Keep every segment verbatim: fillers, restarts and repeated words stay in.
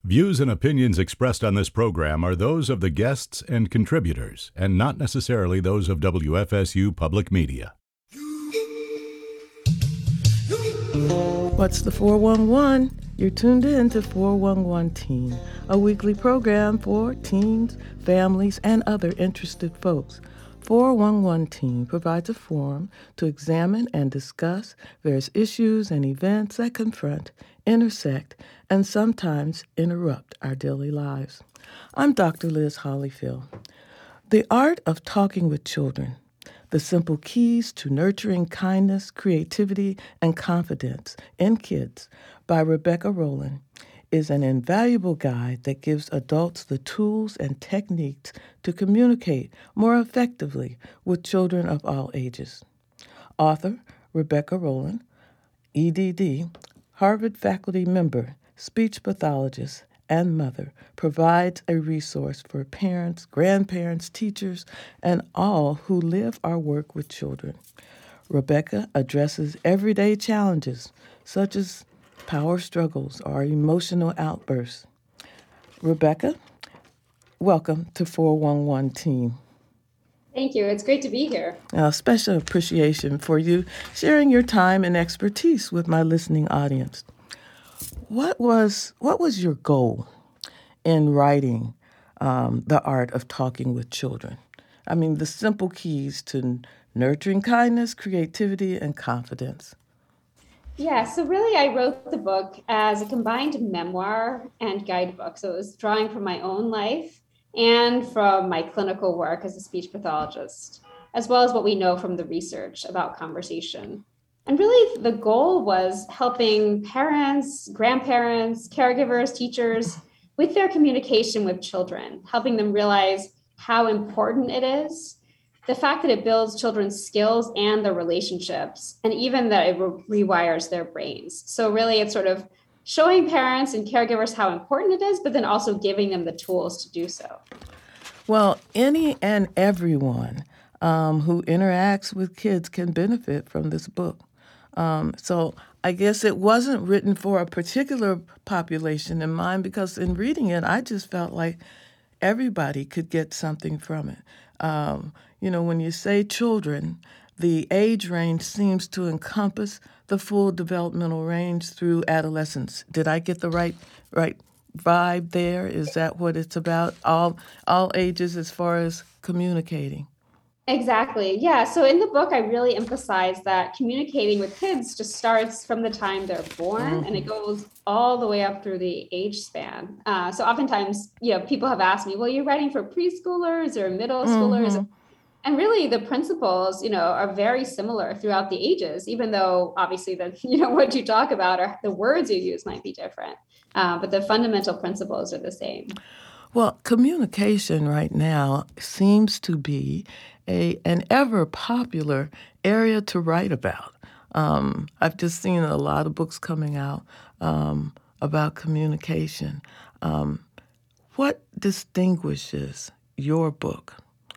Views and opinions expressed on this program are those of the guests and contributors, and not necessarily those of W F S U Public Media. What's the four one one? You're tuned in to four one one Teen, a weekly program for teens, families, and other interested folks. four one one Teen provides a forum to examine and discuss various issues and events that confront, intersect, and sometimes interrupt our daily lives. I'm Doctor Liz Hollyfield. The Art of Talking with Children, The Simple Keys to Nurturing Kindness, Creativity, and Confidence in Kids by Rebecca Rowland is an invaluable guide that gives adults the tools and techniques to communicate more effectively with children of all ages. Author Rebecca Rowland, E D D, Harvard faculty member, speech pathologist, and mother, provides a resource for parents, grandparents, teachers, and all who live or work with children. Rebecca addresses everyday challenges such as power struggles or emotional outbursts. Rebecca, welcome to four one one Teen. Thank you. It's great to be here. A special appreciation for you sharing your time and expertise with my listening audience. What was what was your goal in writing um, The Art of Talking with Children? I mean, the simple keys to nurturing kindness, creativity, and confidence. Yeah, so really I wrote the book as a combined memoir and guidebook. So it was drawing from my own life and from my clinical work as a speech pathologist, as well as what we know from the research about conversation. And really the goal was helping parents, grandparents, caregivers, teachers with their communication with children, helping them realize how important it is, the fact that it builds children's skills and their relationships, and even that it re- rewires their brains. So really it's sort of showing parents and caregivers how important it is, but then also giving them the tools to do so. Well, any and everyone um, who interacts with kids can benefit from this book. Um, so I guess it wasn't written for a particular population in mind, because in reading it, I just felt like everybody could get something from it. Um, you know, when you say children, the age range seems to encompass the full developmental range through adolescence. Did I get the right right vibe there? Is that what it's about? All all ages as far as communicating? Exactly. Yeah. So in the book, I really emphasize that communicating with kids just starts from the time they're born, mm-hmm. and it goes all the way up through the age span. Uh, so oftentimes, you know, people have asked me, well, you're writing for preschoolers or middle schoolers? Mm-hmm. And really the principles, you know, are very similar throughout the ages, even though obviously the, you know, what you talk about or the words you use might be different. Uh, but the fundamental principles are the same. Well, communication right now seems to be a an ever popular area to write about. Um, I've just seen a lot of books coming out um, about communication. Um, what distinguishes your book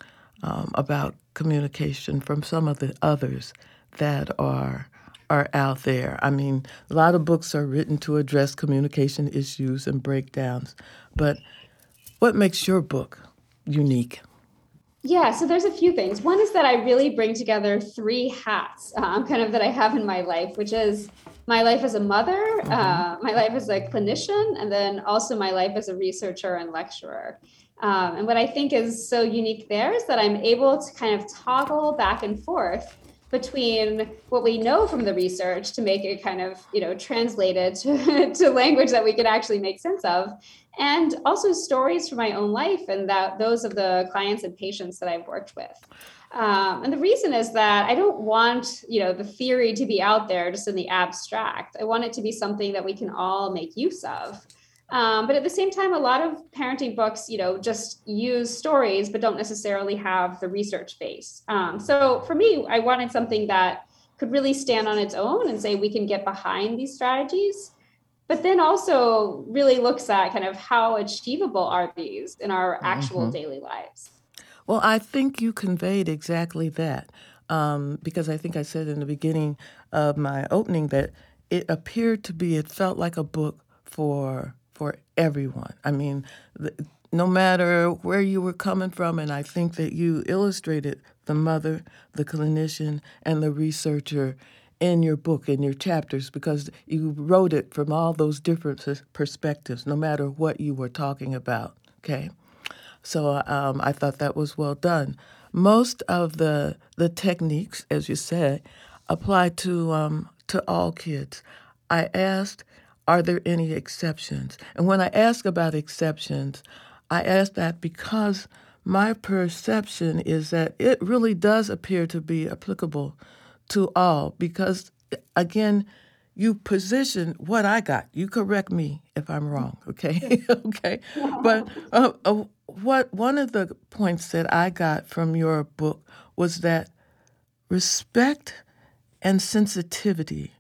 um, about communication from some of the others that are are out there? I mean, a lot of books are written to address communication issues and breakdowns, but what makes your book unique? Yeah, so there's a few things. One is that I really bring together three hats um, kind of that I have in my life, which is my life as a mother, mm-hmm. uh, my life as a clinician, and then also my life as a researcher and lecturer. Um, and what I think is so unique there is that I'm able to kind of toggle back and forth between what we know from the research to make it kind of, you know, translated to, to language that we can actually make sense of, and also stories from my own life and that those of the clients and patients that I've worked with. Um, and the reason is that I don't want, you know, the theory to be out there just in the abstract. I want it to be something that we can all make use of. Um, but at the same time, a lot of parenting books, you know, just use stories, but don't necessarily have the research base. Um, so for me, I wanted something that could really stand on its own and say we can get behind these strategies, but then also really looks at kind of how achievable are these in our actual mm-hmm. daily lives. Well, I think you conveyed exactly that, um, because I think I said in the beginning of my opening that it appeared to be, it felt like a book for for everyone. I mean, the, no matter where you were coming from, and I think that you illustrated the mother, the clinician, and the researcher in your book, in your chapters, because you wrote it from all those different perspectives, no matter what you were talking about, okay? So um, I thought that was well done. Most of the the techniques, as you said, apply to um, to all kids. I asked, are there any exceptions? And when I ask about exceptions, I ask that because my perception is that it really does appear to be applicable to all because, again, you position what I got. You correct me if I'm wrong, okay? okay. But uh, uh, what one of the points that I got from your book was that respect and sensitivity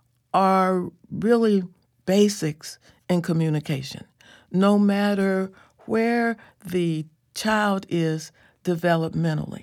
are really basics in communication, no matter where the child is developmentally.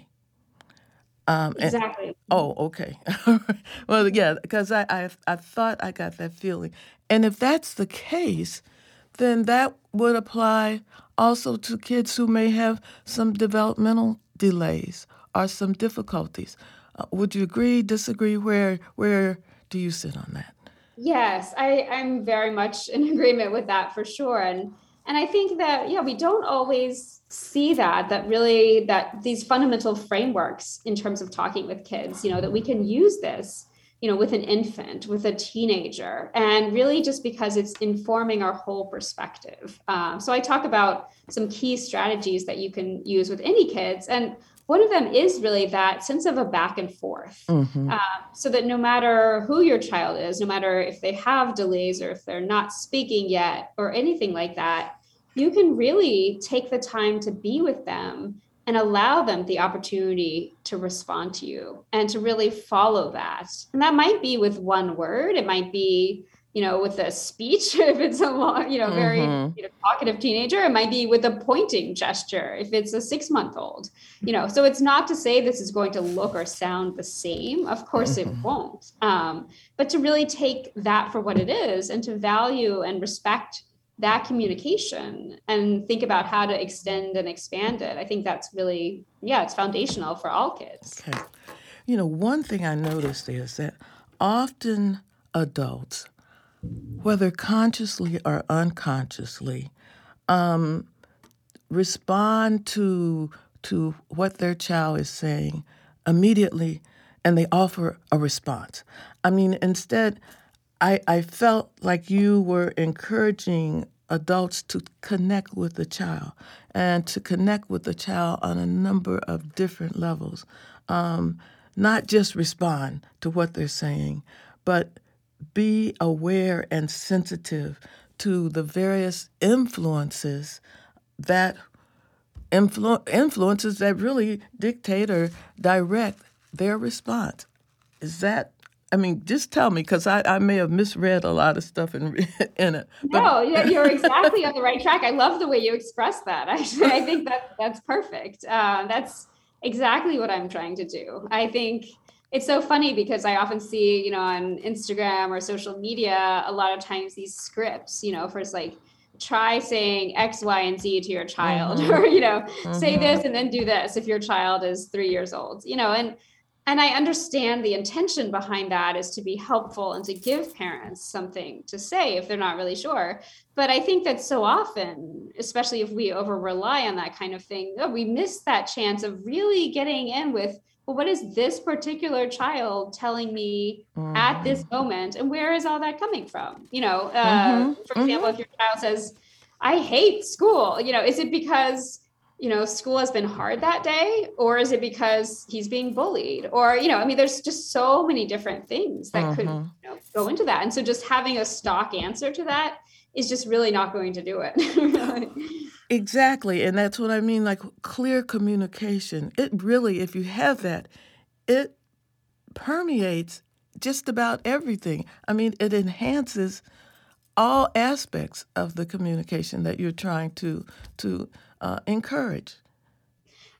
Um, and- Exactly. oh, okay. Well, yeah, because I, I I thought I got that feeling. And if that's the case, then that would apply also to kids who may have some developmental delays or some difficulties. Uh, would you agree, disagree? Where where do you sit on that? Yes, I, I'm very much in agreement with that for sure. And and I think that, yeah, we don't always see that, that really, that these fundamental frameworks in terms of talking with kids, you know, that we can use this, you know, with an infant, with a teenager, and really just because it's informing our whole perspective. Um, so I talk about some key strategies that you can use with any kids. And one of them is really that sense of a back and forth. Mm-hmm. Um, so that no matter who your child is, no matter if they have delays or if they're not speaking yet or anything like that, you can really take the time to be with them and allow them the opportunity to respond to you and to really follow that. And that might be with one word. It might be, you know, with a speech, if it's a long, you know, very Mm-hmm. you know, talkative teenager. It might be with a pointing gesture if it's a six month old, you know. So it's not to say this is going to look or sound the same. Of course it won't. Um, but to really take that for what it is and to value and respect that communication and think about how to extend and expand it. I think that's really, yeah, it's foundational for all kids. Okay. You know, one thing I noticed is that often adults, whether consciously or unconsciously, um, respond to to what their child is saying immediately, and they offer a response. I mean, instead, I, I felt like you were encouraging adults to connect with the child and to connect with the child on a number of different levels, um, not just respond to what they're saying, but be aware and sensitive to the various influences that influ- influences that really dictate or direct their response. Is that, I mean, just tell me, because I, I may have misread a lot of stuff in in it. But No, yeah, you're exactly on the right track. I love the way you express that. Actually, I think that that's perfect. Uh, that's exactly what I'm trying to do. I think it's so funny because I often see, you know, on Instagram or social media, a lot of times these scripts, you know, for it's like, try saying X, Y, and Z to your child, Mhm. or, you know, say Mhm. this and then do this if your child is three years old, you know, and and I understand the intention behind that is to be helpful and to give parents something to say if they're not really sure. But I think that so often, especially if we over rely on that kind of thing, oh, we miss that chance of really getting in with, well, what is this particular child telling me at this moment? And where is all that coming from? You know, uh, Mhm. for example, if your child says, I hate school, you know, is it because you know, school has been hard that day, or is it because he's being bullied? Or, you know, I mean, there's just so many different things that could Mhm. you know, go into that. And so just having a stock answer to that is just really not going to do it. Exactly, and that's what I mean, like clear communication. It really, if you have that, it permeates just about everything. I mean, it enhances all aspects of the communication that you're trying to to uh, encourage.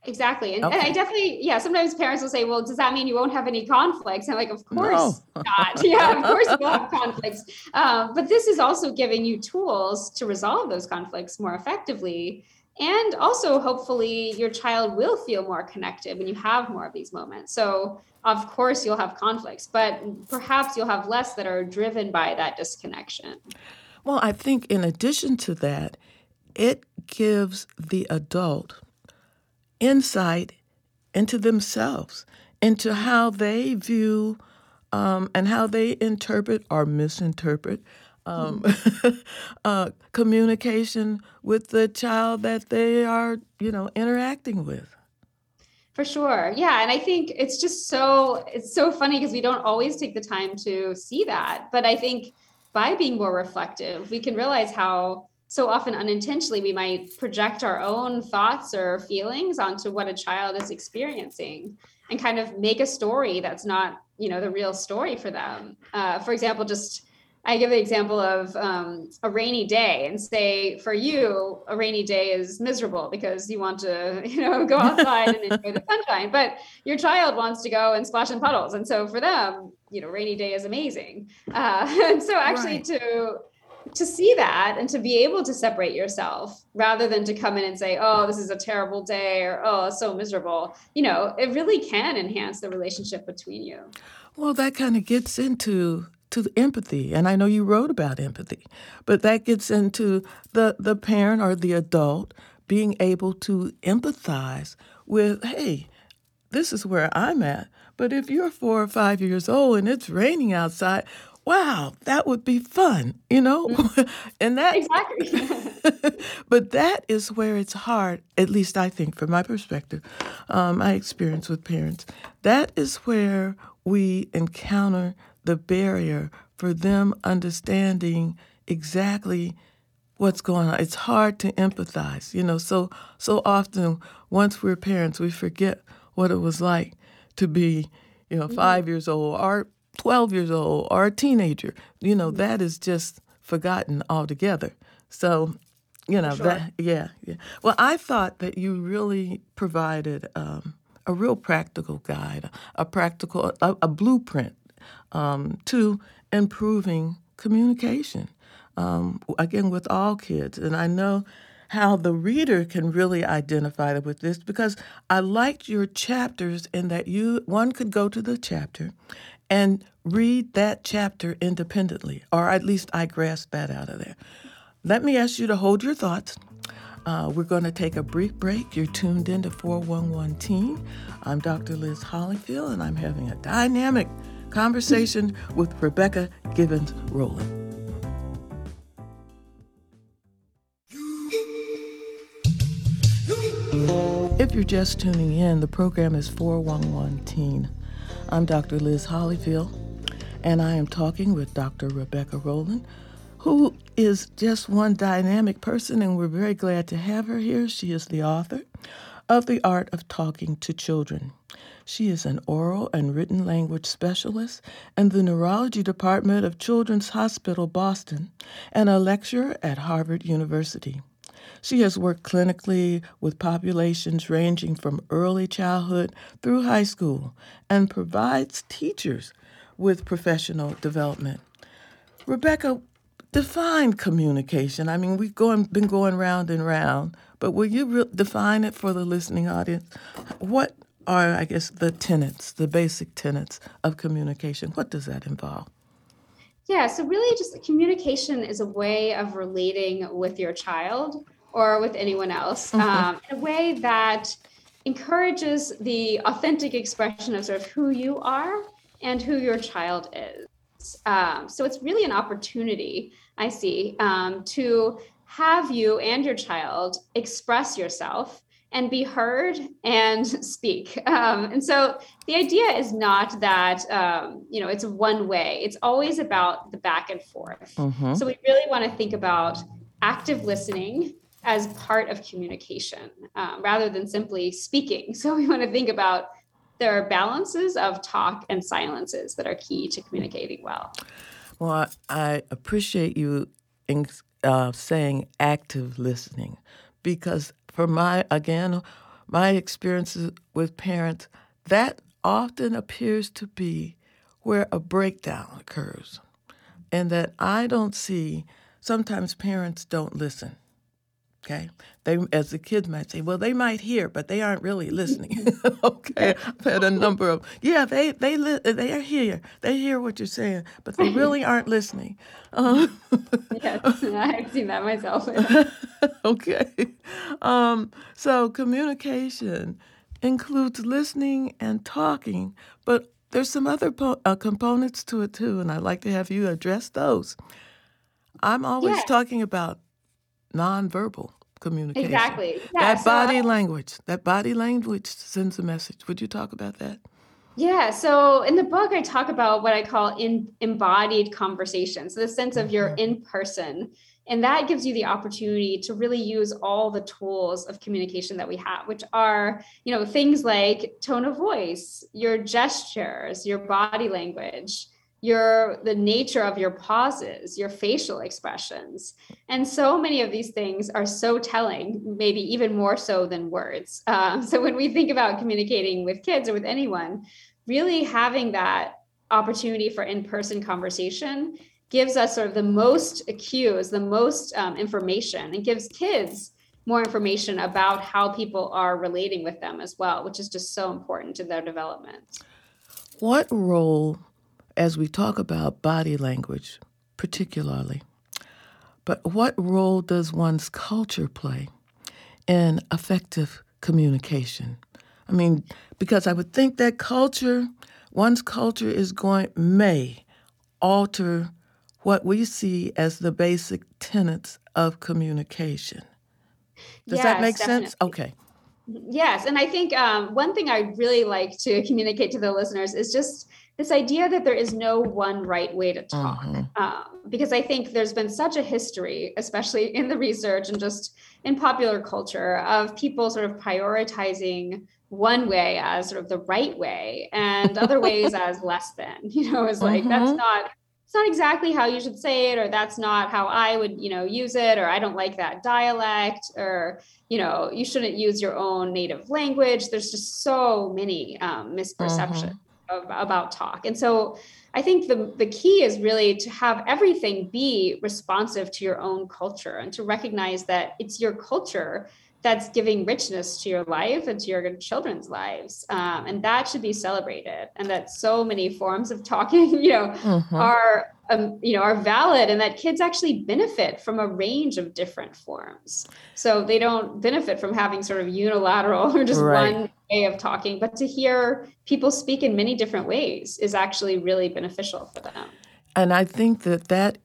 Exactly. And, and Okay. I definitely, yeah, sometimes parents will say, well, does that mean you won't have any conflicts? And I'm like, of course No. not. Yeah, of course you will have conflicts. Um, but this is also giving you tools to resolve those conflicts more effectively. And also, hopefully, your child will feel more connected when you have more of these moments. So, of course, you'll have conflicts, but perhaps you'll have less that are driven by that disconnection. Well, I think in addition to that, it gives the adult insight into themselves, into how they view um, and how they interpret or misinterpret um, uh, communication with the child that they are, you know, interacting with. For sure. Yeah. And I think it's just so, it's so funny because we don't always take the time to see that. But I think by being more reflective, we can realize how so often unintentionally we might project our own thoughts or feelings onto what a child is experiencing and kind of make a story that's not, you know, the real story for them. Uh, for example, just I give the example of um, a rainy day and say for you, a rainy day is miserable because you want to, you know, go outside and enjoy the sunshine, but your child wants to go and splash in puddles. And so for them, you know, rainy day is amazing. Uh, and so actually Right. to, to see that and to be able to separate yourself rather than to come in and say, oh, this is a terrible day or, oh, it's so miserable, you know, it really can enhance the relationship between you. Well, that kind of gets into to the empathy, and I know you wrote about empathy, but that gets into the, the parent or the adult being able to empathize with, hey, this is where I'm at, but if you're four or five years old and it's raining outside, wow, that would be fun, you know? and that Exactly. But that is where it's hard, at least I think from my perspective, um, my experience with parents, that is where we encounter the barrier for them understanding exactly what's going on. It's hard to empathize, you know. So so often, once we're parents, we forget what it was like to be, you know, five years old or twelve years old or a teenager. You know, that is just forgotten altogether. So, you know, sure. that, yeah, yeah. Well, I thought that you really provided um, a real practical guide, a practical, a, a blueprint um, to improving communication, um, again, with all kids. And I know how the reader can really identify with this because I liked your chapters in that you one could go to the chapter and read that chapter independently, or at least I grasped that out of there. Let me ask you to hold your thoughts. Uh, we're going to take a brief break. You're tuned in to four one one Teen. I'm Doctor Liz Hollyfield, and I'm having a dynamic conversation with Rebecca Givens Rowland. If you're just tuning in, the program is four one one Teen. I'm Doctor Liz Hollyfield, and I am talking with Doctor Rebecca Rowland, who is just one dynamic person, and we're very glad to have her here. She is the author of The Art of Talking to Children. She is an oral and written language specialist in the Neurology Department of Children's Hospital, Boston, and a lecturer at Harvard University. She has worked clinically with populations ranging from early childhood through high school and provides teachers with professional development. Rebecca, define communication. I mean, we've going, been going round and round, but will you re- define it for the listening audience? What are, I guess, the tenets, the basic tenets of communication? What does that involve? Yeah, so really just communication is a way of relating with your child or with anyone else um, in a way that encourages the authentic expression of sort of who you are and who your child is. Um, so it's really an opportunity, I see, um, to have you and your child express yourself and be heard and speak. Um, and so the idea is not that, um, you know, it's one way. It's always about the back and forth. Mm-hmm. So we really want to think about active listening as part of communication um, rather than simply speaking. So we want to think about there are balances of talk and silences that are key to communicating well. Well, I appreciate you in, uh, saying active listening because for my, again, my experiences with parents, that often appears to be where a breakdown occurs. And that I don't see, sometimes parents don't listen. Okay, they, as the kids might say, well, they might hear, but they aren't really listening. Okay, I've had a number of, yeah, they they li- they are here, they hear what you're saying, but they really aren't listening. Um, Yes, I've seen that myself. okay, um, so communication includes listening and talking, but there's some other po- uh, components to it too, and I'd like to have you address those. I'm always Yes, talking about nonverbal communication. exactly. Yeah. That So uh, body language, that body language sends a message. Would you talk about that? Yeah, so in the book, I talk about what I call in embodied conversation. So the sense of you're Mm-hmm. in person, and that gives you the opportunity to really use all the tools of communication that we have, which are, you know, things like tone of voice, your gestures, your body language, your the nature of your pauses, your facial expressions. And so many of these things are so telling, maybe even more so than words. Um, so when we think about communicating with kids or with anyone, really having that opportunity for in-person conversation gives us sort of the most cues, the most um, information, and gives kids more information about how people are relating with them as well, which is just so important to their development. What role, as we talk about body language particularly, but what role does one's culture play in effective communication? I mean, because I would think that culture, one's culture is going, may alter what we see as the basic tenets of communication. Does that Yes, make sense? definitely. Okay. Yes, and I think um, one thing I really like to communicate to the listeners is just this idea that there is no one right way to talk. Mm-hmm. Um, because I think there's been such a history, especially in the research and just in popular culture, of people sort of prioritizing one way as sort of the right way and other ways as less than, you know, is like, that's Mm-hmm. not it's not exactly how you should say it, or that's not how I would, you know, use it, or I don't like that dialect, or, you know, you shouldn't use your own native language. There's just so many um, misperceptions Mm-hmm. of, about talk. And so I think the, the key is really to have everything be responsive to your own culture and to recognize that it's your culture that's giving richness to your life and to your children's lives. Um, and that should be celebrated. And that so many forms of talking, you know, Mm-hmm. are, um, you know, are valid, and that kids actually benefit from a range of different forms. So they don't benefit from having sort of unilateral or just Right. one way of talking, but to hear people speak in many different ways is actually really beneficial for them. And I think that that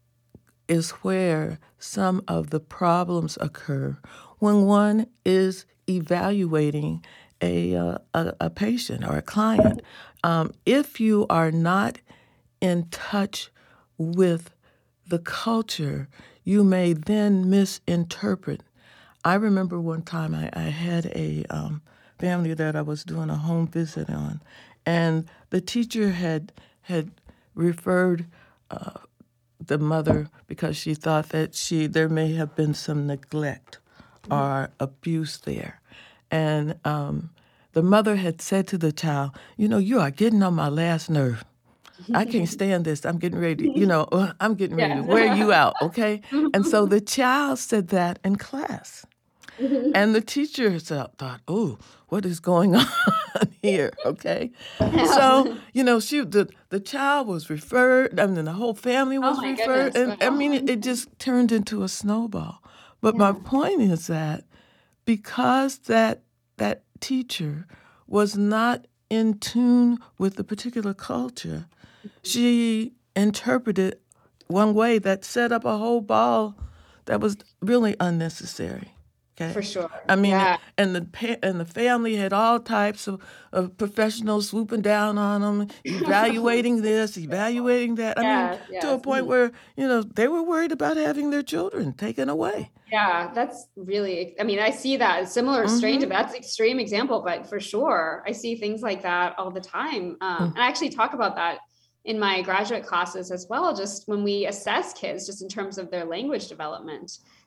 is where some of the problems occur when one is evaluating a, uh, a, a patient or a client. Um, if you are not in touch with the culture, you may then misinterpret. I remember one time I, I had a um, family that I was doing a home visit on, and the teacher had had referred uh, the mother because she thought that she there may have been some neglect or abuse there, and um, the mother had said to the child, "You know, you are getting on my last nerve. I can't stand this. I'm getting ready to, you know, uh, I'm getting ready to wear you Yes. out, okay?" And so the child said that in class. And the teacher herself thought, "Oh, what is going on here?" Okay, so you know, she the the child was referred. I mean, the whole family Oh was my referred, goodness. and I mean, it, Wow. it just turned into a snowball. But my Yeah. point is that because that that teacher was not in tune with the particular culture, she interpreted one way that set up a whole ball that was really unnecessary. For Okay, sure. I mean, Yeah. and the pa- and the family had all types of, of professionals swooping down on them, evaluating this, evaluating that. I mean, Yes, to a yes. point where you know they were worried about having their children taken away. Yeah, that's really, I mean, I see that similar strain to Mm-hmm. that's extreme example, but for sure, I see things like that all the time. Um, and I actually talk about that in my graduate classes as well, just when we assess kids, just in terms of their language development.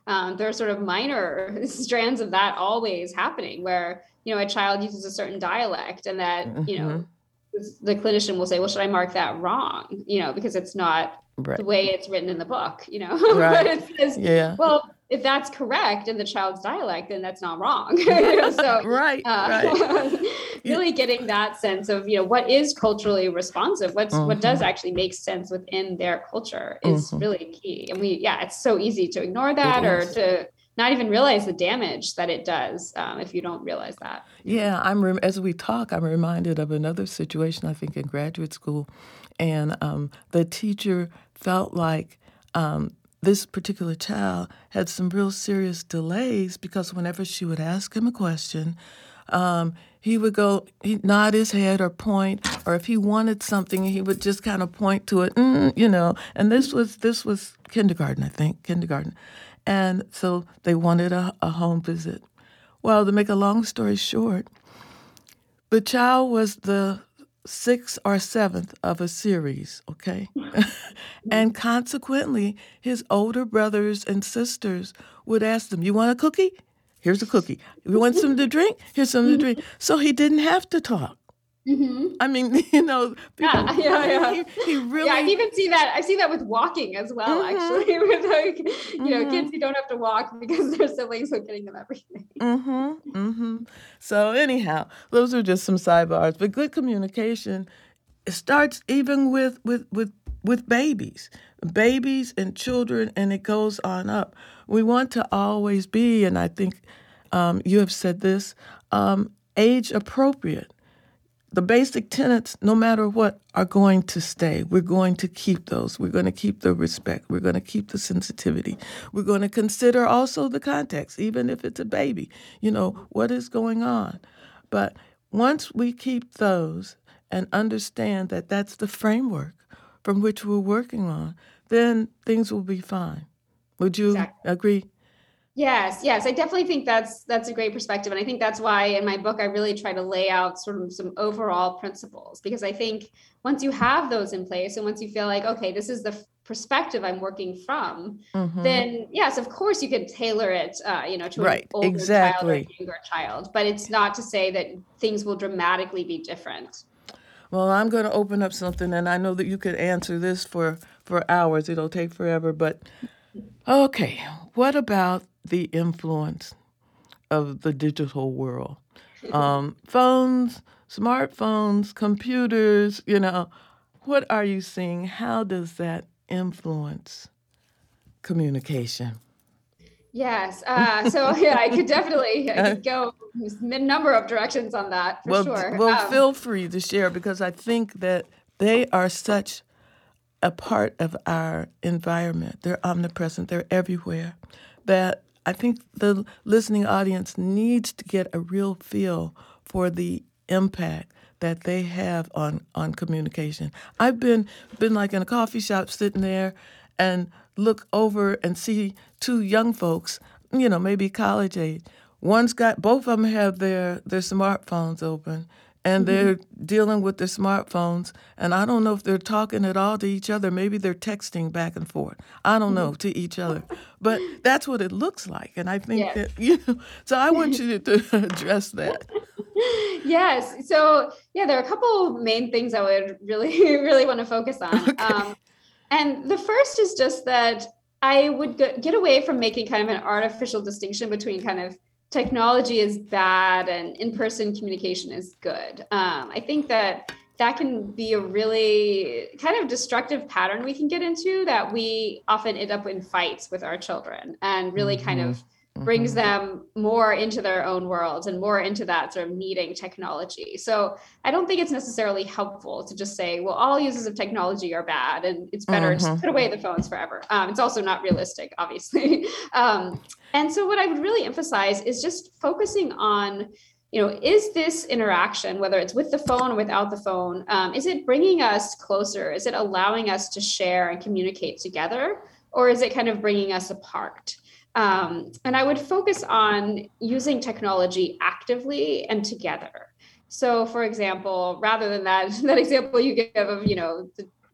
um, there are sort of minor strands of that always happening where, you know, a child uses a certain dialect and that, mm-hmm. you know, the clinician will say, well, should I mark that wrong? You know, because it's not right. the way it's written in the book, you know, right. but it says, yeah. well, if that's correct in the child's dialect, then that's not wrong. so, right, uh, right. really getting that sense of, you know, what is culturally responsive, what's mm-hmm. what does actually make sense within their culture is mm-hmm. really key. And we, yeah, it's so easy to ignore that or to not even realize the damage that it does um, if you don't realize that. Yeah, I'm rem- as we talk, I'm reminded of another situation, I think, in graduate school. And um, the teacher felt like um, this particular child had some real serious delays because whenever she would ask him a question, um, he would go, he'd nod his head or point, or if he wanted something, he would just kind of point to it, mm, you know. And this was this was kindergarten, I think, kindergarten. And so they wanted a, a home visit. Well, to make a long story short, the child was the sixth or seventh of a series, okay? And consequently, his older brothers and sisters would ask them, you want a cookie? Here's a cookie. You want something to drink? Here's something to drink. So he didn't have to talk. Mm-hmm. I mean, you know, people, yeah, yeah, yeah. He, he really. Yeah, I even see that. I see that with walking as well. Mm-hmm. Actually, with like, you mm-hmm. know, kids who don't have to walk because their siblings are getting them everything. Mm-hmm. Mm-hmm. So anyhow, those are just some sidebars. But good communication, it starts even with with with with babies, babies and children, and it goes on up. We want to always be, and I think um, you have said this, um, age appropriate. The basic tenets, no matter what, are going to stay. We're going to keep those. We're going to keep the respect. We're going to keep the sensitivity. We're going to consider also the context, even if it's a baby. You know, what is going on? But once we keep those and understand that that's the framework from which we're working on, then things will be fine. Would you exactly. agree? Yes, yes, I definitely think that's that's a great perspective. And I think that's why in my book, I really try to lay out sort of some overall principles, because I think once you have those in place and once you feel like, okay, this is the f- perspective I'm working from, mm-hmm. then yes, of course you can tailor it, uh, you know, to right, an older exactly. child or a younger child, but it's not to say that things will dramatically be different. Well, I'm going to open up something, and I know that you could answer this for, for hours. It'll take forever, but okay, what about the influence of the digital world? Um, phones, smartphones, computers, you know, what are you seeing? How does that influence communication? Yes. Uh, so, yeah, I could definitely I could go a number of directions on that, for well, sure. Well, um, feel free to share, because I think that they are such a part of our environment. They're omnipresent. They're everywhere. That I think the listening audience needs to get a real feel for the impact that they have on, on communication. I've been been like in a coffee shop sitting there and look over and see two young folks, you know, maybe college age. One's got, both of them have their, their smartphones open, and they're mm-hmm. dealing with their smartphones. And I don't know if they're talking at all to each other. Maybe they're texting back and forth. I don't know, to each other. But that's what it looks like. And I think yes. that, you know, so I want you to, to address that. Yes. So, yeah, there are a couple main things I would really, really want to focus on. Okay. Um, and the first is just that I would go, get away from making kind of an artificial distinction between kind of technology is bad and in-person communication is good. Um, I think that that can be a really kind of destructive pattern we can get into, that we often end up in fights with our children, and really mm-hmm. kind of brings them more into their own worlds and more into that sort of needing technology. So I don't think it's necessarily helpful to just say, well, all uses of technology are bad and it's better mm-hmm. to put away the phones forever. Um, it's also not realistic, obviously. um, and so what I would really emphasize is just focusing on, you know, is this interaction, whether it's with the phone or without the phone, um, is it bringing us closer? Is it allowing us to share and communicate together? Or is it kind of bringing us apart? Um, and I would focus on using technology actively and together. So, for example, rather than that, that example you give of, you know, the,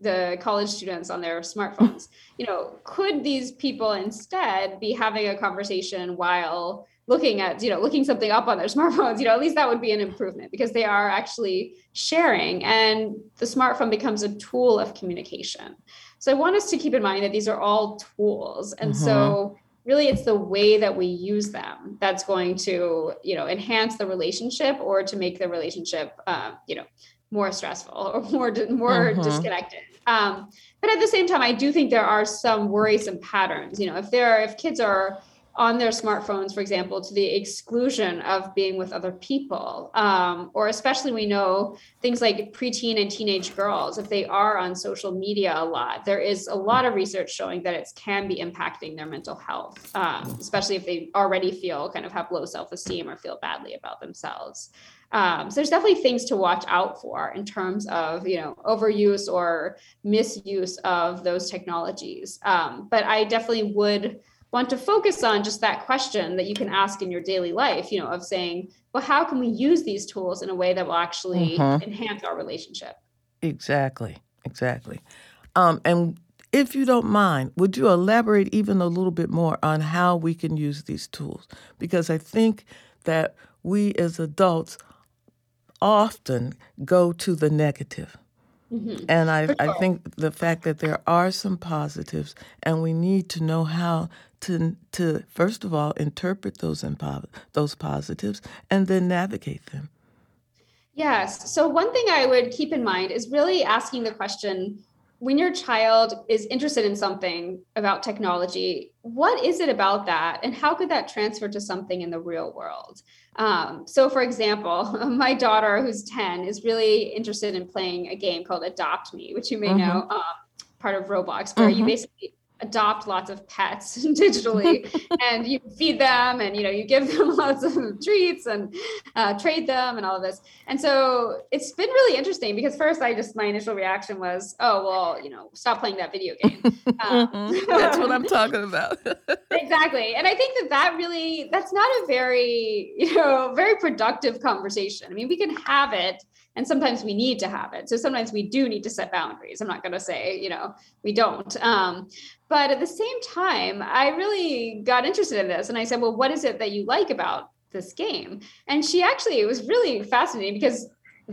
the college students on their smartphones. You know, could these people instead be having a conversation while looking at, you know, looking something up on their smartphones? You know, at least that would be an improvement, because they are actually sharing, and the smartphone becomes a tool of communication. So I want us to keep in mind that these are all tools. And mm-hmm. so really it's the way that we use them that's going to, you know, enhance the relationship or to make the relationship, uh, you know, more stressful or more, more mm-hmm. disconnected. Um, but at the same time, I do think there are some worrisome patterns. You know, if there are, if kids are on their smartphones, for example, to the exclusion of being with other people, um, or especially we know things like preteen and teenage girls, if they are on social media a lot, there is a lot of research showing that it can be impacting their mental health, um, especially if they already feel kind of have low self-esteem or feel badly about themselves. Um, so there's definitely things to watch out for in terms of, you know, overuse or misuse of those technologies. Um, but I definitely would want to focus on just that question that you can ask in your daily life, you know, of saying, well, how can we use these tools in a way that will actually mm-hmm. enhance our relationship? Exactly, exactly. Um, and if you don't mind, would you elaborate even a little bit more on how we can use these tools? Because I think that we as adults often go to the negative. Mm-hmm. And I, sure. I think the fact that there are some positives, and we need to know how to, to first of all, interpret those impo- those positives and then navigate them. Yes. So one thing I would keep in mind is really asking the question, when your child is interested in something about technology, what is it about that? And how could that transfer to something in the real world? Um, so for example, my daughter, who's ten, is really interested in playing a game called Adopt Me, which you may mm-hmm. know, um, part of Roblox, where mm-hmm. you basically adopt lots of pets digitally and you feed them and, you know, you give them lots of treats and uh, trade them and all of this. And so it's been really interesting, because first I just, my initial reaction was, oh, well, you know, stop playing that video game. Um, mm-hmm. That's what I'm talking about. Exactly. And I think that that really, that's not a very, you know, very productive conversation. I mean, we can have it, and sometimes we need to have it. So sometimes we do need to set boundaries. I'm not going to say, you know, we don't. Um, but at the same time, I really got interested in this. And I said, well, what is it that you like about this game? And she actually, it was really fascinating, because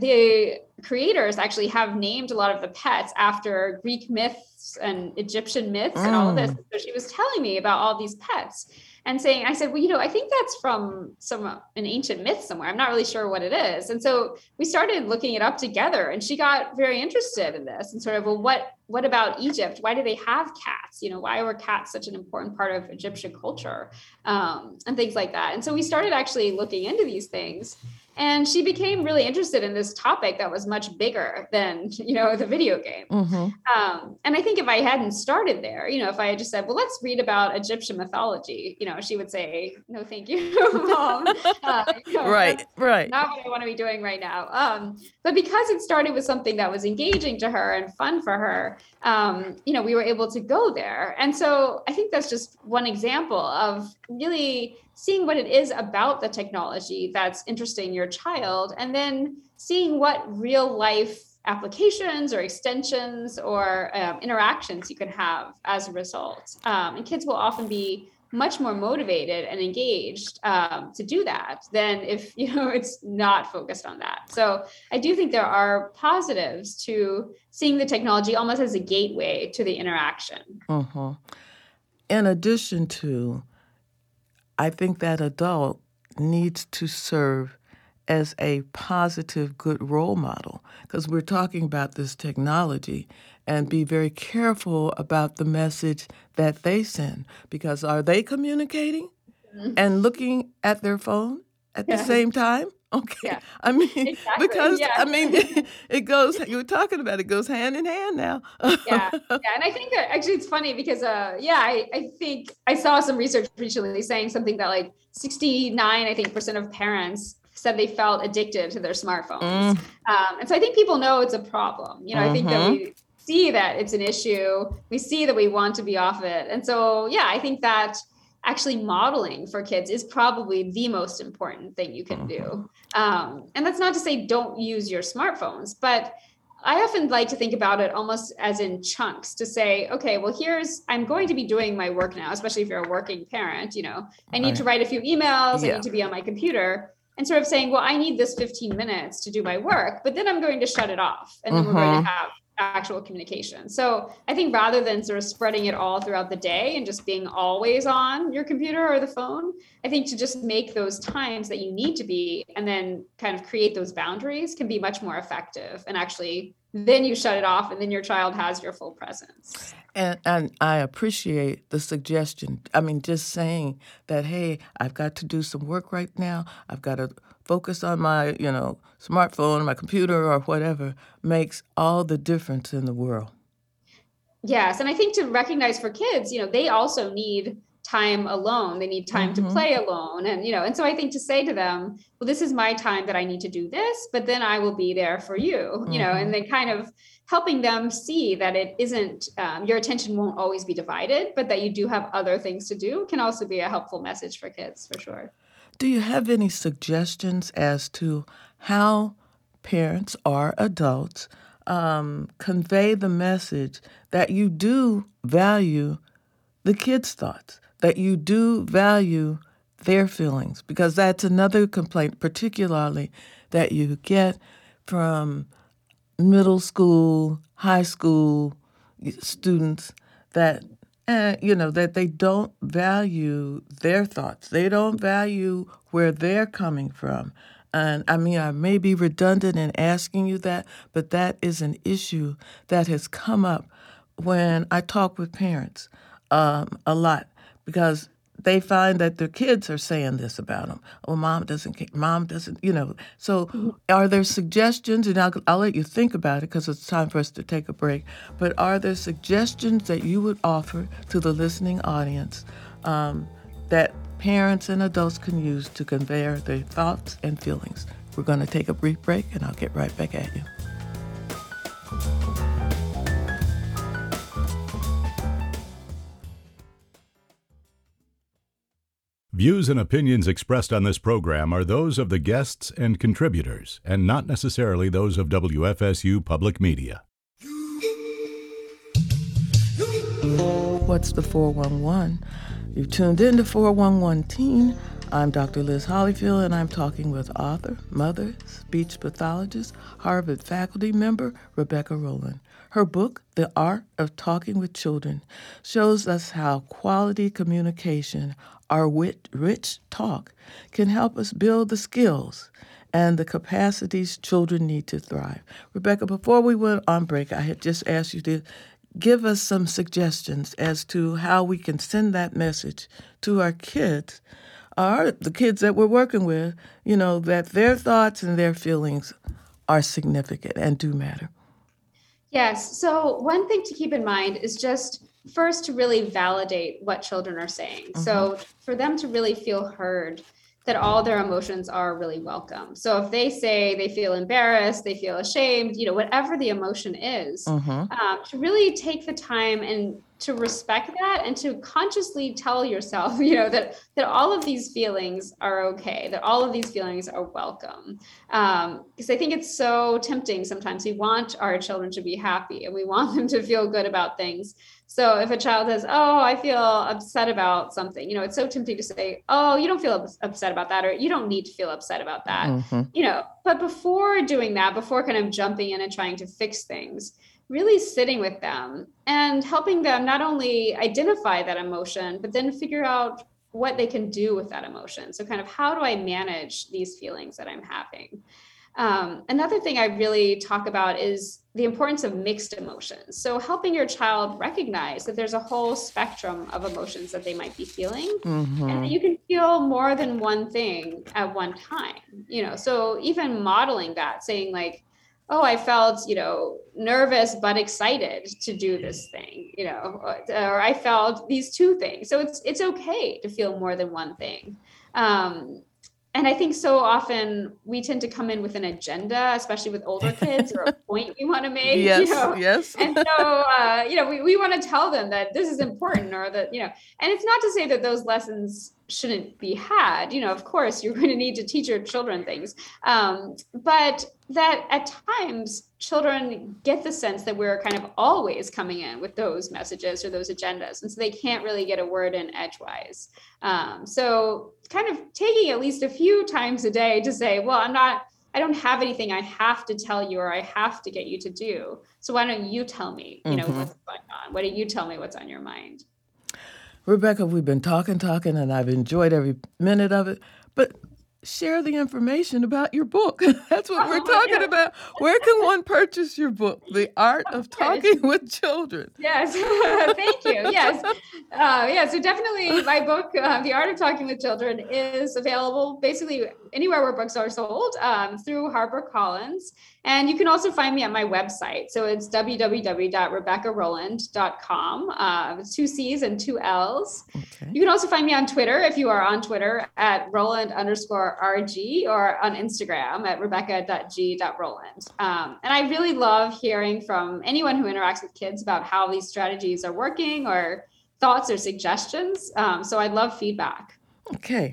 the creators actually have named a lot of the pets after Greek myths and Egyptian myths mm. and all of this. So she was telling me about all these pets and saying, I said, well, you know, I think that's from some an ancient myth somewhere. I'm not really sure what it is. And so we started looking it up together, and she got very interested in this and sort of, well, what what about Egypt? Why do they have cats? You know, why were cats such an important part of Egyptian culture, um, and things like that? And so we started actually looking into these things. And she became really interested in this topic that was much bigger than, you know, the video game. Mm-hmm. Um, and I think if I hadn't started there, you know, if I had just said, well, let's read about Egyptian mythology, you know, she would say, no, thank you, Mom. Uh, you know, right, right. Not what I want to be doing right now. Um, but because it started with something that was engaging to her and fun for her, um, you know, we were able to go there. And so I think that's just one example of really seeing what it is about the technology that's interesting your child, and then seeing what real life applications or extensions or um, interactions you can have as a result. Um, and kids will often be much more motivated and engaged um, to do that than if, you know, it's not focused on that. So I do think there are positives to seeing the technology almost as a gateway to the interaction. Mm-hmm. In addition to, I think that adult needs to serve as a positive, good role model, because we're talking about this technology, and be very careful about the message that they send, because are they communicating mm-hmm. and looking at their phone at yeah. the same time? Okay. Yeah. I mean, exactly. because, yeah. I mean, it goes, you were talking about it, goes hand in hand now. yeah. Yeah. And I think that actually it's funny because, uh, yeah, I, I think I saw some research recently saying something that like sixty-nine, I think, percent of parents said they felt addicted to their smartphones. Mm. Um, and so I think people know it's a problem. You know, mm-hmm. I think that we see that it's an issue. We see that we want to be off it. And so, yeah, I think that actually modeling for kids is probably the most important thing you can do. Um, and that's not to say don't use your smartphones, but I often like to think about it almost as in chunks to say, okay, well, here's, I'm going to be doing my work now, especially if you're a working parent, you know, I need right. to write a few emails, yeah. I need to be on my computer, and sort of saying, well, I need this fifteen minutes to do my work, but then I'm going to shut it off. And then mm-hmm. we're going to have actual communication. So I think rather than sort of spreading it all throughout the day and just being always on your computer or the phone, I think to just make those times that you need to be and then kind of create those boundaries can be much more effective. And actually, then you shut it off and then your child has your full presence. And, and I appreciate the suggestion. I mean, just saying that, hey, I've got to do some work right now. I've got to focus on my, you know, smartphone, my computer or whatever makes all the difference in the world. Yes. And I think to recognize for kids, you know, they also need time alone. They need time mm-hmm. to play alone. And, you know, and so I think to say to them, well, this is my time that I need to do this, but then I will be there for you, mm-hmm. you know, and then kind of helping them see that it isn't, um, your attention won't always be divided, but that you do have other things to do can also be a helpful message for kids, for sure. Do you have any suggestions as to how parents or adults um, convey the message that you do value the kids' thoughts, that you do value their feelings? Because that's another complaint, particularly that you get from middle school, high school students that Uh, you know, that they don't value their thoughts. They don't value where they're coming from. And I mean, I may be redundant in asking you that, but that is an issue that has come up when I talk with parents um, a lot, because they find that their kids are saying this about them. Oh, mom doesn't care. Mom doesn't, you know. So are there suggestions, and I'll, I'll let you think about it because it's time for us to take a break, but are there suggestions that you would offer to the listening audience um, that parents and adults can use to convey their thoughts and feelings? We're going to take a brief break, and I'll get right back at you. Views and opinions expressed on this program are those of the guests and contributors, and not necessarily those of W F S U Public Media. What's the four one one? You've tuned in to four one one Teen. I'm Doctor Liz Hollyfield, and I'm talking with author, mother, speech pathologist, Harvard faculty member Rebecca Rowland. Her book, The Art of Talking with Children, shows us how quality communication, our wit, rich talk, can help us build the skills and the capacities children need to thrive. Rebecca, before we went on break, I had just asked you to give us some suggestions as to how we can send that message to our kids, or the kids that we're working with, you know, that their thoughts and their feelings are significant and do matter. Yes. So one thing to keep in mind is just first to really validate what children are saying. Mm-hmm. So for them to really feel heard, that all their emotions are really welcome. So if they say they feel embarrassed, they feel ashamed, you know, whatever the emotion is, mm-hmm. um, to really take the time and to respect that and to consciously tell yourself, you know, that, that all of these feelings are okay, that all of these feelings are welcome. Um, because I think it's so tempting sometimes. We want our children to be happy and we want them to feel good about things. So if a child says, oh, I feel upset about something, you know, it's so tempting to say, oh, you don't feel upset about that, or you don't need to feel upset about that, mm-hmm. you know, but before doing that, before kind of jumping in and trying to fix things, really sitting with them and helping them not only identify that emotion, but then figure out what they can do with that emotion. So kind of how do I manage these feelings that I'm having? Um, another thing I really talk about is the importance of mixed emotions. So helping your child recognize that there's a whole spectrum of emotions that they might be feeling, mm-hmm. and that you can feel more than one thing at one time, you know, so even modeling that, saying like, oh, I felt, you know, nervous, but excited to do this thing, you know, or I felt these two things. So it's, it's okay to feel more than one thing. Um, And I think so often we tend to come in with an agenda, especially with older kids, or a point we want to make. Yes, you know? yes. And so, uh, you know, we, we want to tell them that this is important, or that, you know, and it's not to say that those lessons shouldn't be had. You know, of course, you're going to need to teach your children things. Um, but that at times children get the sense that we're kind of always coming in with those messages or those agendas. And so they can't really get a word in edgewise. Um, so kind of taking at least a few times a day to say, well, I'm not, I don't have anything I have to tell you or I have to get you to do. So why don't you tell me, you know, mm-hmm. what's going on? Why don't you tell me what's on your mind? Rebecca, we've been talking, talking, and I've enjoyed every minute of it. But share the information about your book. That's what we're talking about. Where can one purchase your book, The Art of Talking with Children? Yes, thank you. Yes, uh, yeah. So definitely, my book, uh, The Art of Talking with Children, is available basically anywhere where books are sold, um, through HarperCollins. And you can also find me at my website. So it's w w w dot rebecca rowland dot com, uh, two C's and two L's. Okay. You can also find me on Twitter, if you are on Twitter, at Rowland underscore R G, or on Instagram at rebecca dot g dot rowland. Um, and I really love hearing from anyone who interacts with kids about how these strategies are working, or thoughts or suggestions. Um, so I'd love feedback. Okay.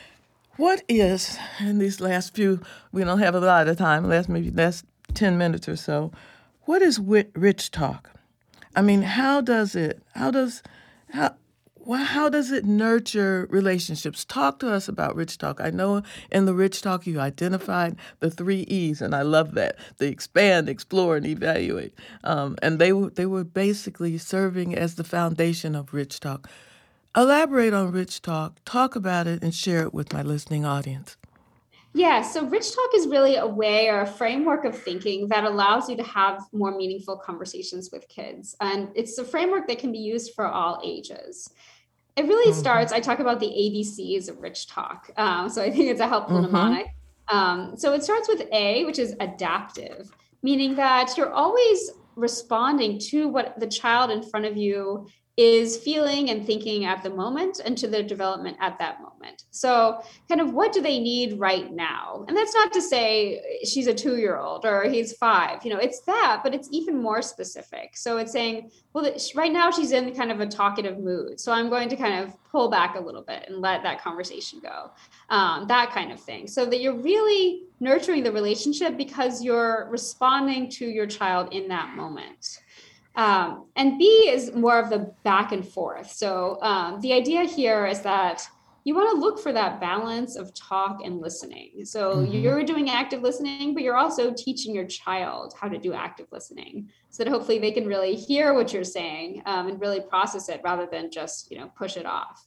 What is, in these last few, we don't have a lot of time, last maybe last ten minutes or so, what is Rich Talk? I mean, how does it, how does, how, how does it nurture relationships? Talk to us about Rich Talk. I know in the Rich Talk you identified the three E's, and I love that. The expand, explore, and evaluate. Um, and they, they were basically serving as the foundation of Rich Talk. Elaborate on Rich Talk, talk about it, and share it with my listening audience. Yeah, so Rich Talk is really a way or a framework of thinking that allows you to have more meaningful conversations with kids. And it's a framework that can be used for all ages. It really mm-hmm. starts, I talk about the A B Cs of Rich Talk. Um, so I think it's a helpful mm-hmm. mnemonic. Um, so it starts with A, which is adaptive, meaning that you're always responding to what the child in front of you is feeling and thinking at the moment, and to their development at that moment. So kind of what do they need right now? And that's not to say she's a two-year-old or he's five, you know, it's that, but it's even more specific. So it's saying, well, right now she's in kind of a talkative mood. So I'm going to kind of pull back a little bit and let that conversation go, um, that kind of thing. So that you're really nurturing the relationship because you're responding to your child in that moment. Um, and B is more of the back and forth. So um, the idea here is that you want to look for that balance of talk and listening. So mm-hmm. you're doing active listening, but you're also teaching your child how to do active listening, so that hopefully they can really hear what you're saying um, and really process it rather than just, you know, push it off.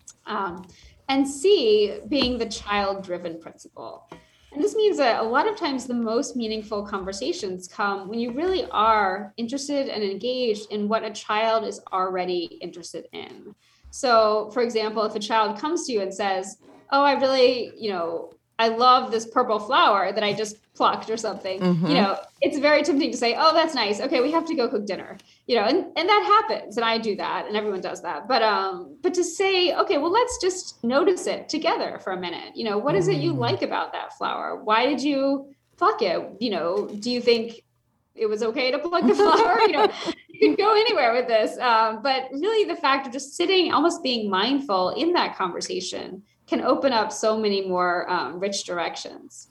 Um, and C being the child-driven principle. And this means that a lot of times the most meaningful conversations come when you really are interested and engaged in what a child is already interested in. So, for example, if a child comes to you and says, oh, I really, you know, I love this purple flower that I just plucked or something, mm-hmm. you know, it's very tempting to say, oh, that's nice. Okay, we have to go cook dinner, you know, and, and that happens. And I do that and everyone does that. But um, but to say, okay, well, let's just notice it together for a minute. You know, what is it you like about that flower? Why did you pluck it? You know, do you think it was okay to pluck the flower? You know, you can go anywhere with this. Um, but really the fact of just sitting, almost being mindful in that conversation can open up so many more um, rich directions.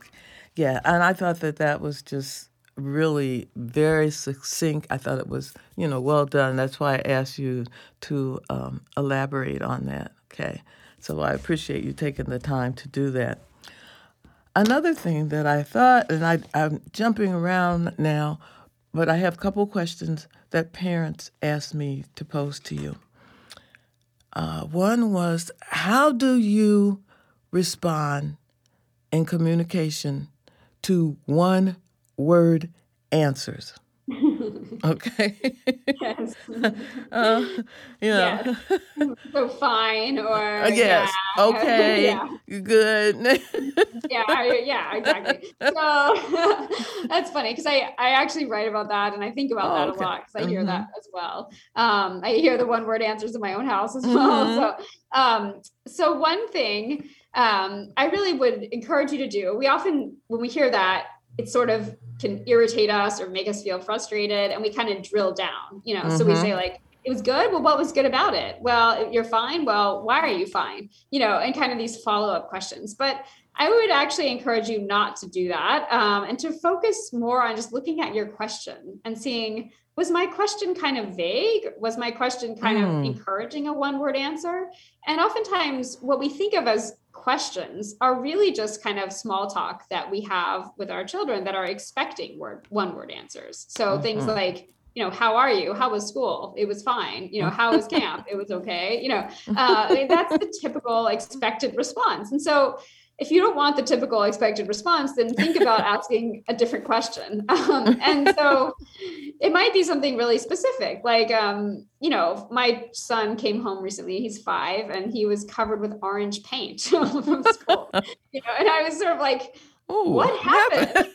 Yeah, and I thought that that was just really very succinct. I thought it was, you know, well done. That's why I asked you to um, elaborate on that. Okay, so I appreciate you taking the time to do that. Another thing that I thought, and I, I'm jumping around now, but I have a couple questions that parents asked me to pose to you. Uh, one was, how do you respond in communication to one-word answers? Okay. Yes. uh, you know. Yes. So fine or uh, yes. Yeah. Okay. Yeah. Good. yeah. Yeah. Exactly. So that's funny because I I actually write about that and I think about oh, that okay. a lot because I hear mm-hmm. that as well. Um, I hear the one word answers in my own house as well. Mm-hmm. So um, so one thing um, I really would encourage you to do. We often when we hear that, it sort of can irritate us or make us feel frustrated, and we kind of drill down, you know. Mm-hmm. So we say like, it was good. Well, what was good about it? Well, you're fine. Well, why are you fine? You know, and kind of these follow-up questions. But I would actually encourage you not to do that, um, and to focus more on just looking at your question and seeing, was my question kind of vague? Was my question kind mm. of encouraging a one-word answer? And oftentimes what we think of as questions are really just kind of small talk that we have with our children that are expecting word one-word answers. So mm-hmm. things like, you know, how are you? How was school? It was fine. You know, how was camp? It was okay. You know, uh, I mean, that's the typical expected response. And so if you don't want the typical expected response, then think about asking a different question. Um, and so it might be something really specific. Like, um, you know, my son came home recently, he's five, and he was covered with orange paint from school. You know, and I was sort of like, Ooh, what happened?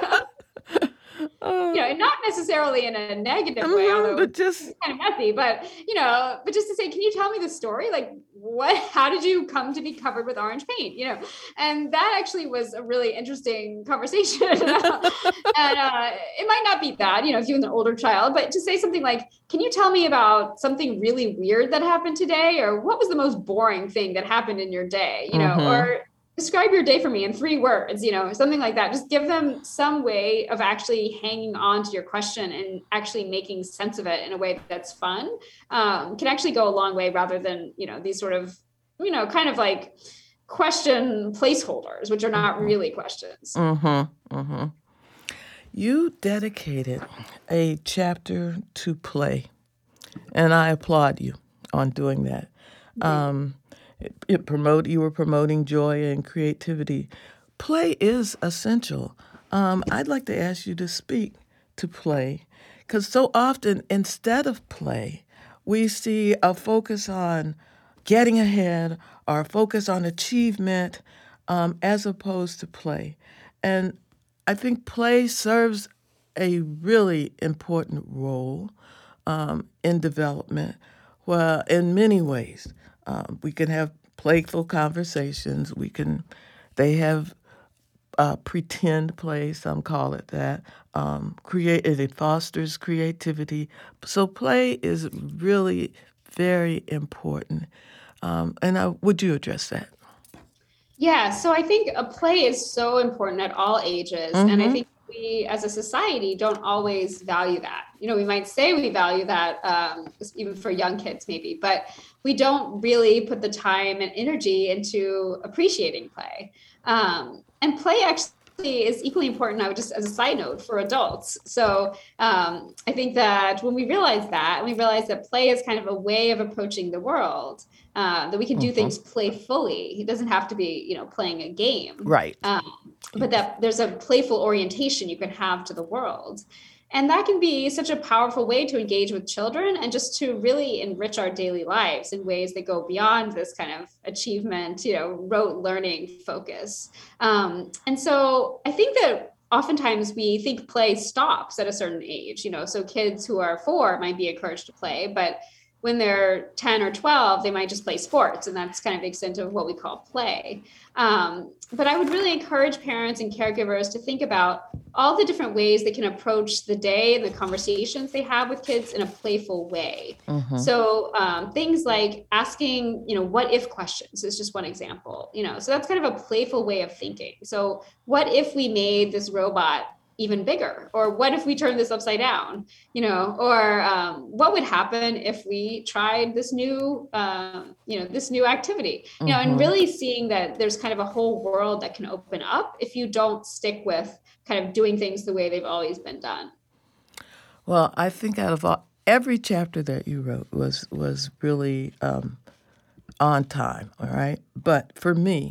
Uh, you know, and not necessarily in a negative way, uh, although but just it's kind of messy, but, you know, but just to say, can you tell me the story? Like, what, how did you come to be covered with orange paint? You know, and that actually was a really interesting conversation. and uh, it might not be bad, you know, if you have an older child, but to say something like, can you tell me about something really weird that happened today? Or what was the most boring thing that happened in your day? You know, mm-hmm. or describe your day for me in three words, you know, something like that. Just give them some way of actually hanging on to your question and actually making sense of it in a way that's fun. Um, can actually go a long way rather than, you know, these sort of, you know, kind of like question placeholders, which are not really questions. Mm-hmm, mm-hmm. You dedicated a chapter to play, and I applaud you on doing that. Um, It, it promote you were promoting joy and creativity. Play is essential. Um, I'd like to ask you to speak to play, because so often instead of play, we see a focus on getting ahead or a focus on achievement um, as opposed to play. And I think play serves a really important role um, in development, well, in many ways. Um, we can have playful conversations. We can, they have uh, pretend play, some call it that. Um, create, it fosters creativity. So play is really very important. Um, and I, would you address that? Yeah, so I think a play is so important at all ages. Mm-hmm. And I think we as a society don't always value that. You know, we might say we value that, um, even for young kids maybe, but we don't really put the time and energy into appreciating play. Um, and play actually is equally important, I would just as a side note, for adults. So um, I think that when we realize that, we realize that play is kind of a way of approaching the world, uh, that we can do mm-hmm. things playfully. It doesn't have to be, you know, playing a game. Right. Um, but that there's a playful orientation you can have to the world. And that can be such a powerful way to engage with children and just to really enrich our daily lives in ways that go beyond this kind of achievement, you know, rote learning focus. Um, and so I think that oftentimes we think play stops at a certain age, you know, so kids who are four might be encouraged to play, but when they're ten or twelve, they might just play sports. And that's kind of the extent of what we call play. Um, but I would really encourage parents and caregivers to think about all the different ways they can approach the day and the conversations they have with kids in a playful way. Mm-hmm. So um, things like asking, you know, what if questions is just one example, you know, so that's kind of a playful way of thinking. So what if we made this robot even bigger? Or what if we turned this upside down? You know, or um, what would happen if we tried this new, um, you know, this new activity? You know, mm-hmm. and really seeing that there's kind of a whole world that can open up if you don't stick with kind of doing things the way they've always been done. Well, I think out of all, every chapter that you wrote was was really um, on time. All right, but for me,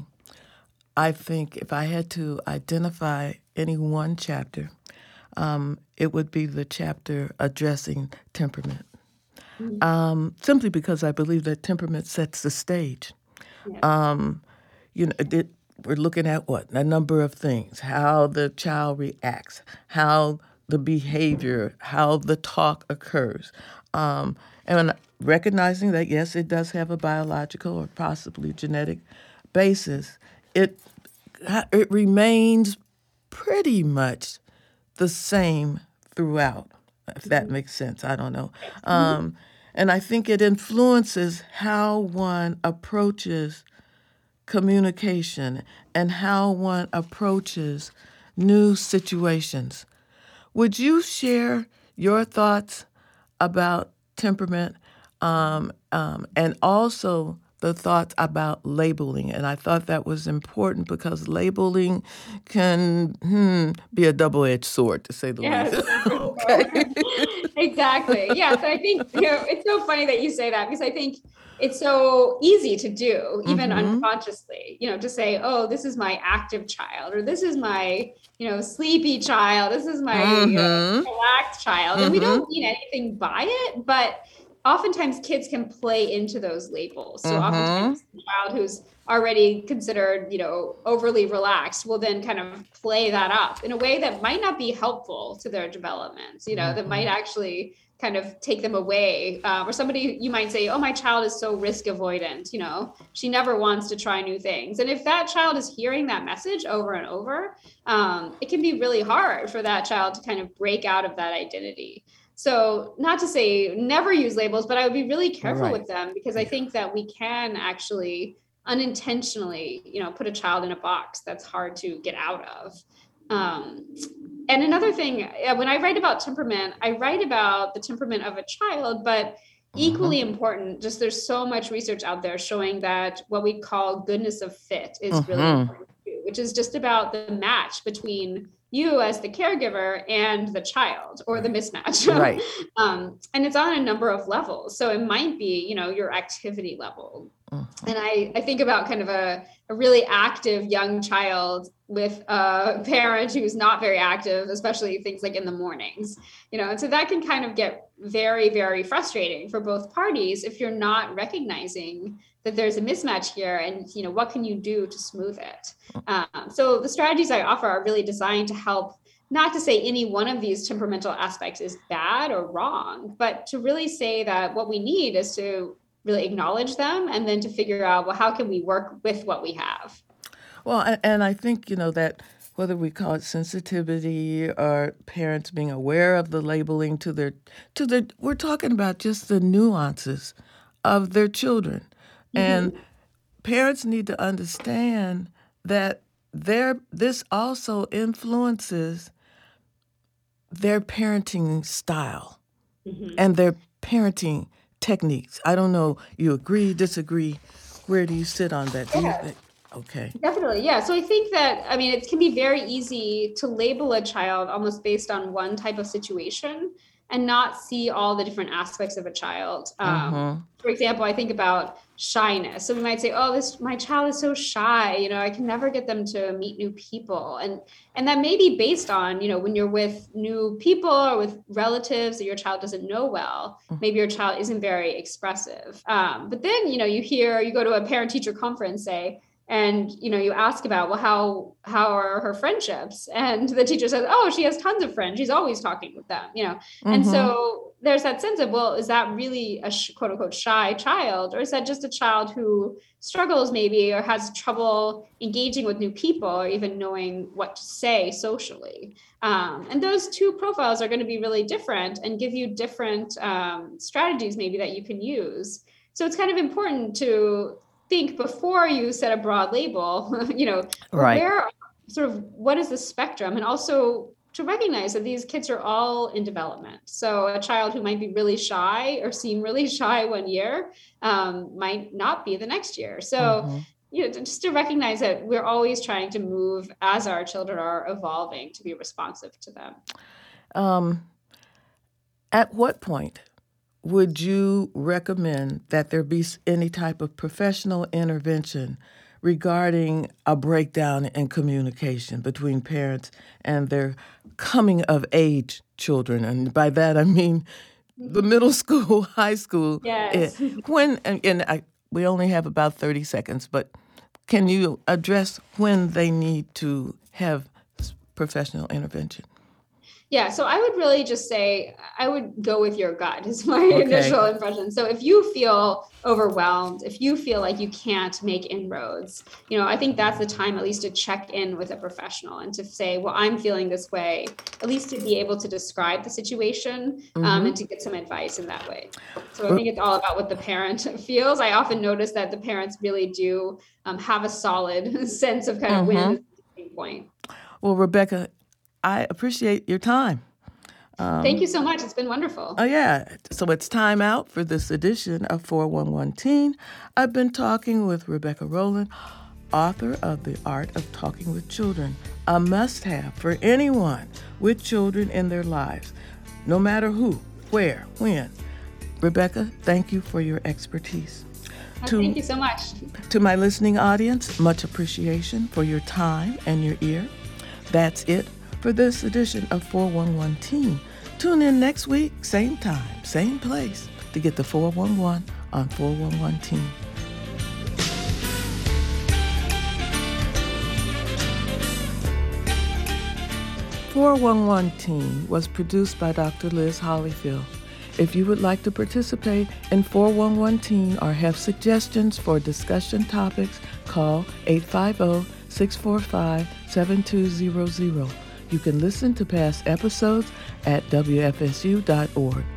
I think if I had to identify any one chapter, um, it would be the chapter addressing temperament. Mm-hmm. Um, simply because I believe that temperament sets the stage. Yeah. Um, you know, it, we're looking at what? A number of things: how the child reacts, how the behavior, how the talk occurs, um, and recognizing that yes, it does have a biological or possibly genetic basis. It it remains pretty much the same throughout, if that makes sense. I don't know. Um, And I think it influences how one approaches communication and how one approaches new situations. Would you share your thoughts about temperament um, um, and also the thoughts about labeling? And I thought that was important because labeling can hmm, be a double-edged sword, to say the Yes, least. okay. Exactly. Yeah. So I think, you know, it's so funny that you say that because I think it's so easy to do, even mm-hmm. unconsciously, you know, to say, oh, this is my active child, or this is my, you know, sleepy child, this is my mm-hmm. uh, relaxed child. Mm-hmm. And we don't mean anything by it, but oftentimes kids can play into those labels. So mm-hmm. oftentimes the child who's already considered, you know, overly relaxed will then kind of play that up in a way that might not be helpful to their development, you know, mm-hmm. that might actually kind of take them away. Uh, or somebody, you might say, oh, my child is so risk avoidant, you know, she never wants to try new things. And if that child is hearing that message over and over, um, it can be really hard for that child to kind of break out of that identity. So not to say never use labels, but I would be really careful right. with them, because I think that we can actually unintentionally, you know, put a child in a box that's hard to get out of. Um, and another thing, when I write about temperament, I write about the temperament of a child, but equally mm-hmm. important, just there's so much research out there showing that what we call goodness of fit is mm-hmm. really important too, which is just about the match between you as the caregiver and the child, or the mismatch. Right. um, and it's on a number of levels. So it might be, you know, your activity level. Mm-hmm. And I, I think about kind of a, a really active young child with a parent who's not very active, especially things like in the mornings, you know, and so that can kind of get very, very frustrating for both parties if you're not recognizing that there's a mismatch here, and, you know, what can you do to smooth it? Um, so the strategies I offer are really designed to help, not to say any one of these temperamental aspects is bad or wrong, but to really say that what we need is to really acknowledge them, and then to figure out, well, how can we work with what we have? Well, and I think, you know, that whether we call it sensitivity or parents being aware of the labeling to their, to their, we're talking about just the nuances of their children. Mm-hmm. And parents need to understand that their, this also influences their parenting style mm-hmm. and their parenting techniques. I don't know, you agree, disagree? Where do you sit on that? Do yeah. you think? Okay. Definitely. Yeah. So I think that, I mean, it can be very easy to label a child almost based on one type of situation and not see all the different aspects of a child. Um, mm-hmm. For example, I think about shyness. So we might say, oh, this, my child is so shy, you know, I can never get them to meet new people. And, and that may be based on, you know, when you're with new people or with relatives that your child doesn't know well, maybe your child isn't very expressive. Um, but then, you know, you hear, you go to a parent teacher conference, say, and, you know, you ask about, well, how, how are her friendships? And the teacher says, oh, she has tons of friends. She's always talking with them, you know? Mm-hmm. And so there's that sense of, well, is that really a sh- quote unquote shy child? Or is that just a child who struggles maybe, or has trouble engaging with new people, or even knowing what to say socially? Um, and those two profiles are going to be really different and give you different um, strategies maybe that you can use. So it's kind of important to think before you set a broad label, you know, right. where sort of, what is the spectrum? And also to recognize that these kids are all in development. So a child who might be really shy or seem really shy one year um, might not be the next year. So, mm-hmm. you know, just to recognize that we're always trying to move as our children are evolving to be responsive to them. Um, at what point would you recommend that there be any type of professional intervention regarding a breakdown in communication between parents and their coming of age children? And by that, I mean the middle school, high school. Yes. When, and, and I, we only have about thirty seconds, but can you address when they need to have professional intervention? Yeah, so I would really just say, I would go with your gut is my Okay. initial impression. So if you feel overwhelmed, if you feel like you can't make inroads, you know, I think that's the time at least to check in with a professional and to say, well, I'm feeling this way, at least to be able to describe the situation um, Mhm. and to get some advice in that way. So I think it's all about what the parent feels. I often notice that the parents really do um, have a solid sense of kind of when is the tipping point. Well, Rebecca, I appreciate your time. Thank you so much. It's been wonderful. Oh, yeah. So it's time out for this edition of four one one Teen. I've been talking with Rebecca Rowland, author of The Art of Talking with Children, a must-have for anyone with children in their lives, no matter who, where, when. Rebecca, thank you for your expertise. Oh, To- thank you so much. To my listening audience, much appreciation for your time and your ear. That's it for this edition of four one one Teen. Tune in next week, same time, same place, to get the four one one on four one one Teen. four one one Teen was produced by Doctor Liz Hollyfield. If you would like to participate in four one one Teen or have suggestions for discussion topics, call eight five zero, six four five, seven two zero zero. You can listen to past episodes at W F S U dot org.